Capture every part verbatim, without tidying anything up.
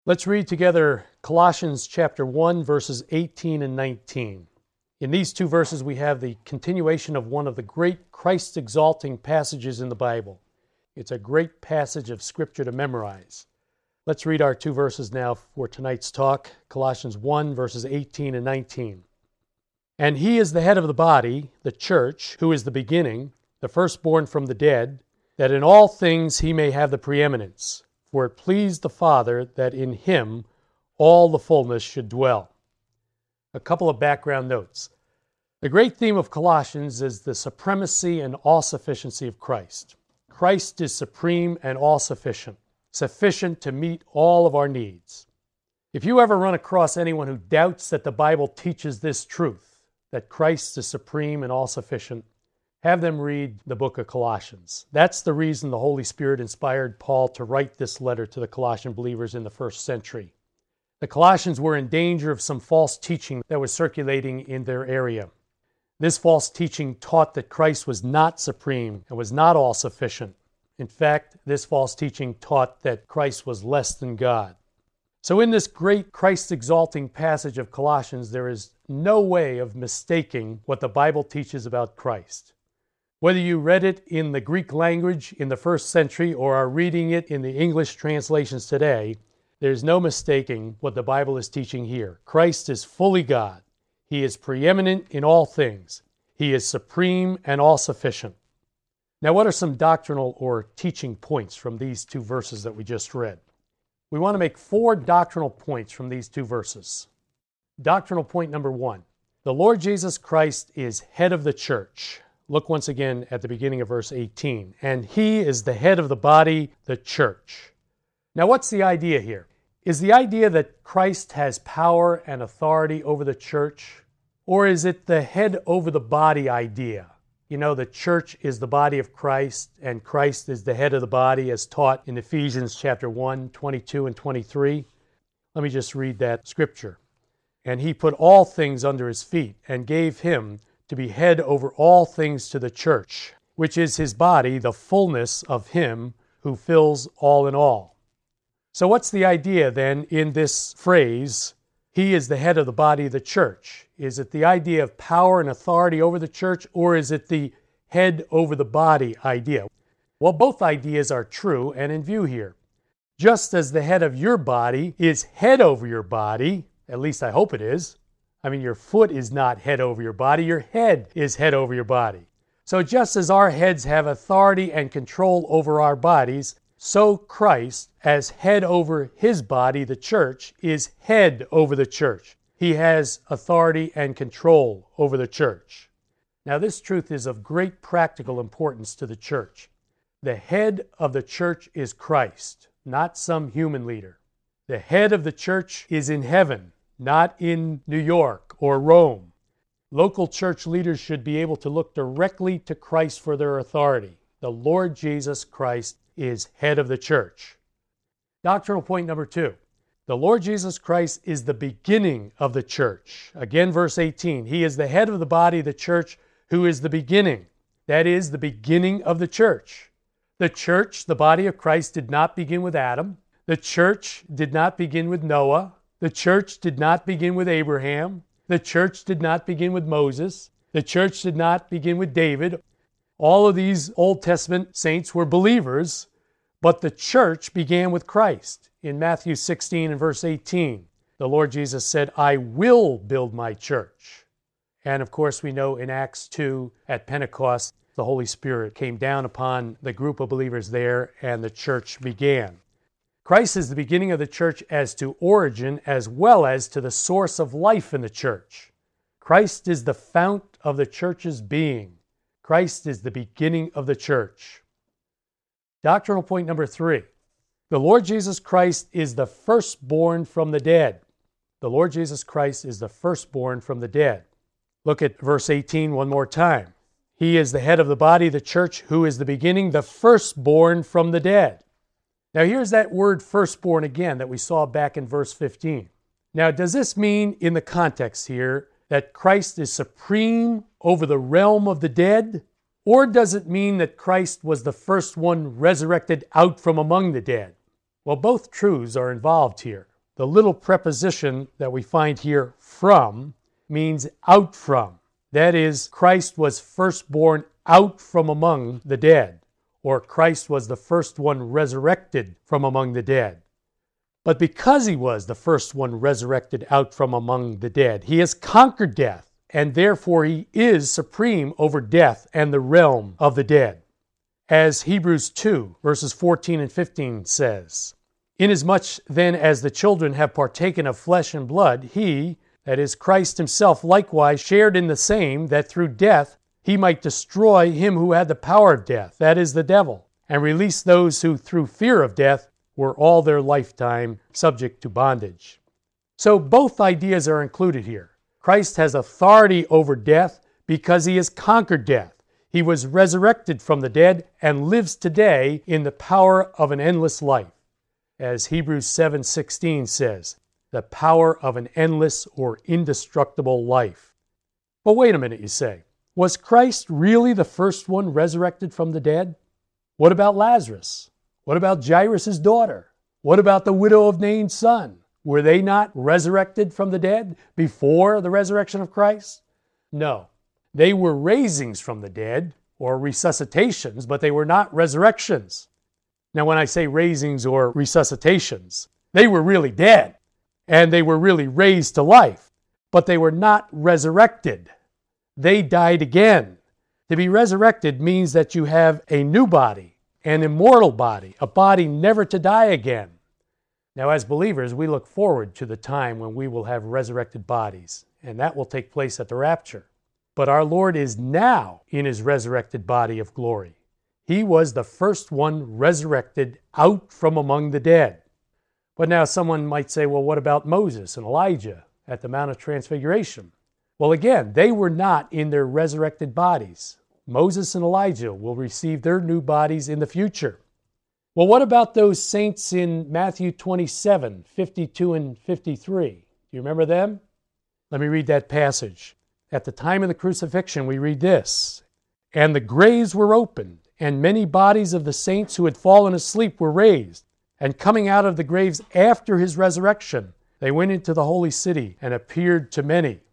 Let's read together Colossians chapter one, verses eighteen and nineteen. In these two verses, we have the continuation of one of the great Christ-exalting passages in the Bible. It's a great passage of Scripture to memorize. Let's read our two verses now for tonight's talk, Colossians one, verses eighteen and nineteen. And he is the head of the body, the church, who is the beginning, the firstborn from the dead, that in all things he may have the preeminence. For it pleased the Father that in him all the fullness should dwell. A couple of background notes. The great theme of Colossians is the supremacy and all-sufficiency of Christ. Christ is supreme and all-sufficient, sufficient to meet all of our needs. If you ever run across anyone who doubts that the Bible teaches this truth, that Christ is supreme and all-sufficient, have them read the book of Colossians. That's the reason the Holy Spirit inspired Paul to write this letter to the Colossian believers in the first century. The Colossians were in danger of some false teaching that was circulating in their area. This false teaching taught that Christ was not supreme and was not all-sufficient. In fact, this false teaching taught that Christ was less than God. So in this great Christ-exalting passage of Colossians, there is no way of mistaking what the Bible teaches about Christ. Whether you read it in the Greek language in the first century or are reading it in the English translations today, there's no mistaking what the Bible is teaching here. Christ is fully God. He is preeminent in all things. He is supreme and all-sufficient. Now, what are some doctrinal or teaching points from these two verses that we just read? We want to make four doctrinal points from these two verses. Doctrinal point number one, the Lord Jesus Christ is head of the church. Look once again at the beginning of verse eighteen. And he is the head of the body, the church. Now, what's the idea here? Is the idea that Christ has power and authority over the church? Or is it the head over the body idea? You know, the church is the body of Christ, and Christ is the head of the body as taught in Ephesians chapter one, twenty-two and twenty-three. Let me just read that scripture. And he put all things under his feet and gave him to be head over all things to the church, which is his body, the fullness of him who fills all in all. So what's the idea then in this phrase, he is the head of the body of the church? Is it the idea of power and authority over the church, or is it the head over the body idea? Well, both ideas are true and in view here. Just as the head of your body is head over your body, at least I hope it is. I mean, your foot is not head over your body, your head is head over your body. So just as our heads have authority and control over our bodies, so Christ, as head over his body, the church, is head over the church. He has authority and control over the church. Now, this truth is of great practical importance to the church. The head of the church is Christ, not some human leader. The head of the church is in heaven, not in New York or Rome. Local church leaders should be able to look directly to Christ for their authority. The Lord Jesus Christ is head of the church. Doctrinal point number two. The Lord Jesus Christ is the beginning of the church. Again, verse eighteen. He is the head of the body, the church, who is the beginning. That is, the beginning of the church. The church, the body of Christ, did not begin with Adam. The church did not begin with Noah. The church did not begin with Abraham. The church did not begin with Moses. The church did not begin with David. All of these Old Testament saints were believers, but the church began with Christ. In Matthew sixteen and verse eighteen, the Lord Jesus said, I will build my church. And of course, we know in Acts two, at Pentecost, the Holy Spirit came down upon the group of believers there, and the church began. Christ is the beginning of the church as to origin as well as to the source of life in the church. Christ is the fount of the church's being. Christ is the beginning of the church. Doctrinal point number three. The Lord Jesus Christ is the firstborn from the dead. The Lord Jesus Christ is the firstborn from the dead. Look at verse eighteen one more time. He is the head of the body, the church, who is the beginning, the firstborn from the dead. Now here's that word firstborn again that we saw back in verse fifteen. Now, does this mean in the context here that Christ is supreme over the realm of the dead? Or does it mean that Christ was the first one resurrected out from among the dead? Well, both truths are involved here. The little preposition that we find here, from, means out from. That is, Christ was firstborn out from among the dead, or Christ was the first one resurrected from among the dead. But because he was the first one resurrected out from among the dead, he has conquered death, and therefore he is supreme over death and the realm of the dead. As Hebrews two, verses fourteen and fifteen says, "Inasmuch then as the children have partaken of flesh and blood, he, that is, Christ himself, likewise shared in the same, that through death he might destroy him who had the power of death, that is, the devil, and release those who through fear of death were all their lifetime subject to bondage." So both ideas are included here. Christ has authority over death because he has conquered death. He was resurrected from the dead and lives today in the power of an endless life. As Hebrews seven sixteen says, the power of an endless or indestructible life. But wait a minute, you say. Was Christ really the first one resurrected from the dead? What about Lazarus? What about Jairus' daughter? What about the widow of Nain's son? Were they not resurrected from the dead before the resurrection of Christ? No. They were raisings from the dead, or resuscitations, but they were not resurrections. Now, when I say raisings or resuscitations, they were really dead, and they were really raised to life, but they were not resurrected. They died again. To be resurrected means that you have a new body, an immortal body, a body never to die again. Now, as believers, we look forward to the time when we will have resurrected bodies, and that will take place at the rapture. But our Lord is now in his resurrected body of glory. He was the first one resurrected out from among the dead. But now someone might say, well, what about Moses and Elijah at the Mount of Transfiguration? Well, again, they were not in their resurrected bodies. Moses and Elijah will receive their new bodies in the future. Well, what about those saints in Matthew twenty-seven, fifty-two and fifty-three? Do you remember them? Let me read that passage. At the time of the crucifixion, we read this, "And the graves were opened, and many bodies of the saints who had fallen asleep were raised. And coming out of the graves after his resurrection, they went into the holy city and appeared to many."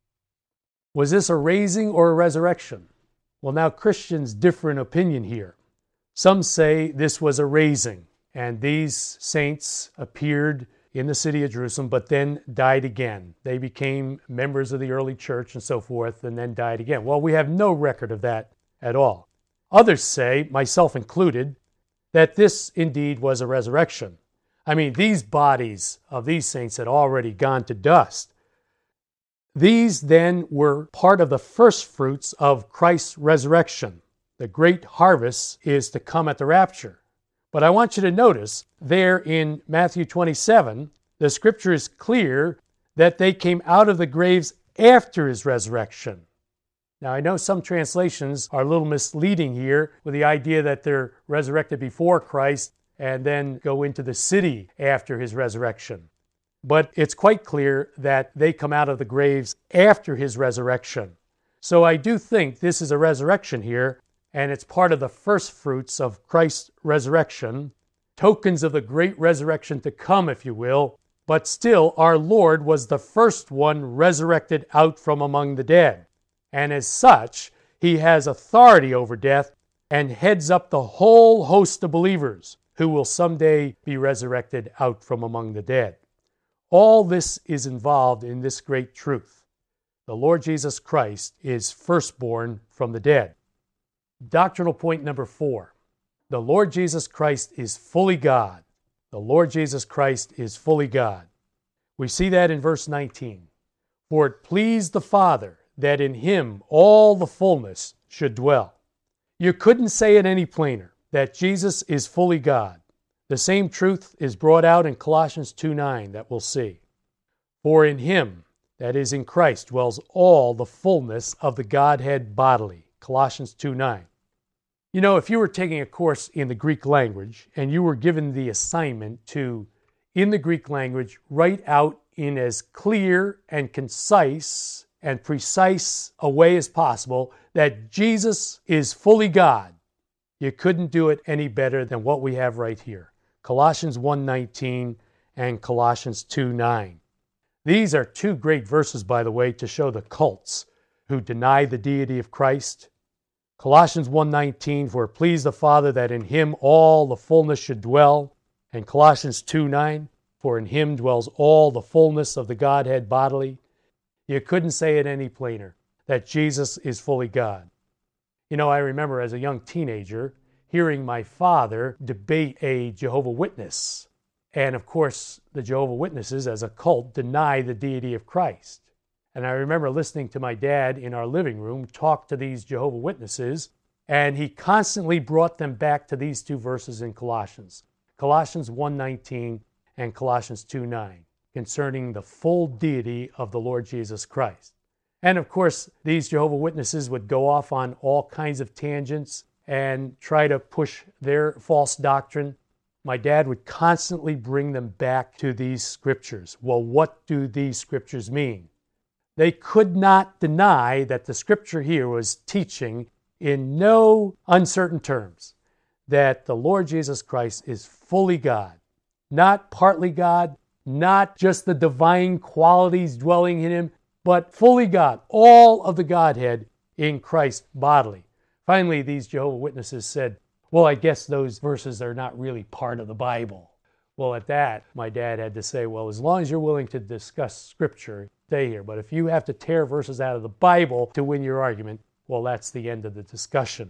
Was this a raising or a resurrection? Well, now Christians differ in opinion here. Some say this was a raising, and these saints appeared in the city of Jerusalem, but then died again. They became members of the early church and so forth, and then died again. Well, we have no record of that at all. Others say, myself included, that this indeed was a resurrection. I mean, these bodies of these saints had already gone to dust. These then were part of the first fruits of Christ's resurrection. The great harvest is to come at the rapture. But I want you to notice there in Matthew twenty-seven, the scripture is clear that they came out of the graves after his resurrection. Now, I know some translations are a little misleading here with the idea that they're resurrected before Christ and then go into the city after his resurrection. But it's quite clear that they come out of the graves after his resurrection. So I do think this is a resurrection here, and it's part of the first fruits of Christ's resurrection, tokens of the great resurrection to come, if you will. But still, our Lord was the first one resurrected out from among the dead. And as such, he has authority over death and heads up the whole host of believers who will someday be resurrected out from among the dead. All this is involved in this great truth. The Lord Jesus Christ is firstborn from the dead. Doctrinal point number four. The Lord Jesus Christ is fully God. The Lord Jesus Christ is fully God. We see that in verse nineteen. "For it pleased the Father that in him all the fullness should dwell." You couldn't say it any plainer, that Jesus is fully God. The same truth is brought out in Colossians two nine that we'll see. "For in him," that is in Christ, "dwells all the fullness of the Godhead bodily." Colossians two nine. You know, if you were taking a course in the Greek language and you were given the assignment to, in the Greek language, write out in as clear and concise and precise a way as possible that Jesus is fully God, you couldn't do it any better than what we have right here. Colossians one nineteen and Colossians two nine. These are two great verses, by the way, to show the cults who deny the deity of Christ. Colossians one nineteen, for it pleased the Father that in him all the fullness should dwell. And Colossians two nine, for in him dwells all the fullness of the Godhead bodily. You couldn't say it any plainer, that Jesus is fully God. You know, I remember as a young teenager hearing my father debate a Jehovah's Witness. And of course, the Jehovah's Witnesses as a cult deny the deity of Christ. And I remember listening to my dad in our living room talk to these Jehovah's Witnesses, and he constantly brought them back to these two verses in Colossians. Colossians one nineteen and Colossians two nine, concerning the full deity of the Lord Jesus Christ. And of course, these Jehovah's Witnesses would go off on all kinds of tangents and try to push their false doctrine. My dad would constantly bring them back to these scriptures. Well, what do these scriptures mean? They could not deny that the scripture here was teaching in no uncertain terms that the Lord Jesus Christ is fully God, not partly God, not just the divine qualities dwelling in him, but fully God, all of the Godhead in Christ bodily. Finally, these Jehovah's Witnesses said, well, I guess those verses are not really part of the Bible. Well, at that, my dad had to say, well, as long as you're willing to discuss Scripture, stay here. But if you have to tear verses out of the Bible to win your argument, well, that's the end of the discussion.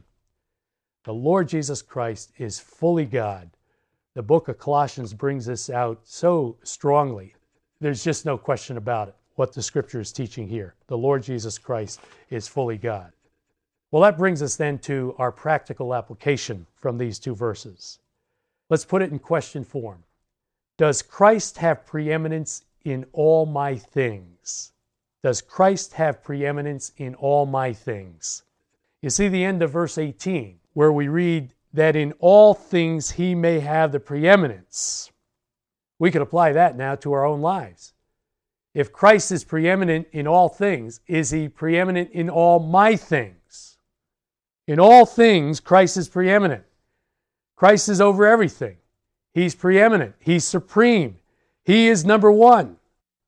The Lord Jesus Christ is fully God. The book of Colossians brings this out so strongly. There's just no question about it, what the Scripture is teaching here. The Lord Jesus Christ is fully God. Well, that brings us then to our practical application from these two verses. Let's put it in question form. Does Christ have preeminence in all my things? Does Christ have preeminence in all my things? You see the end of verse eighteen, where we read that in all things he may have the preeminence. We could apply that now to our own lives. If Christ is preeminent in all things, is he preeminent in all my things? In all things, Christ is preeminent. Christ is over everything. He's preeminent. He's supreme. He is number one.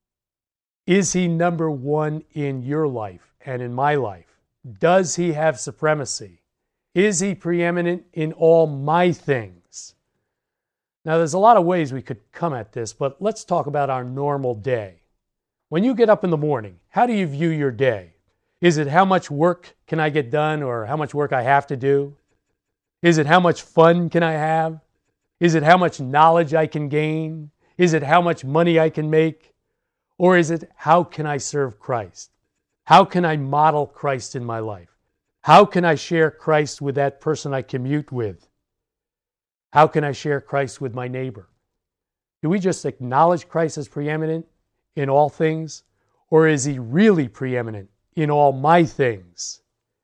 Is he number one in your life and in my life? Does he have supremacy? Is he preeminent in all my things? Now, there's a lot of ways we could come at this, but let's talk about our normal day. When you get up in the morning, how do you view your day? Is it how much work can I get done or how much work I have to do? Is it how much fun can I have? Is it how much knowledge I can gain? Is it how much money I can make? Or is it how can I serve Christ? How can I model Christ in my life? How can I share Christ with that person I commute with? How can I share Christ with my neighbor? Do we just acknowledge Christ as preeminent in all things? Or is he really preeminent in all my things?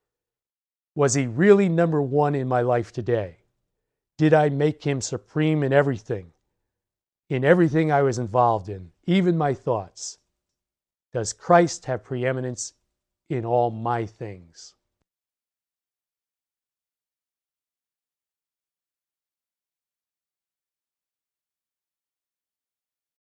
Was he really number one in my life today? Did I make him supreme in everything? In everything I was involved in, even my thoughts? Does Christ have preeminence in all my things?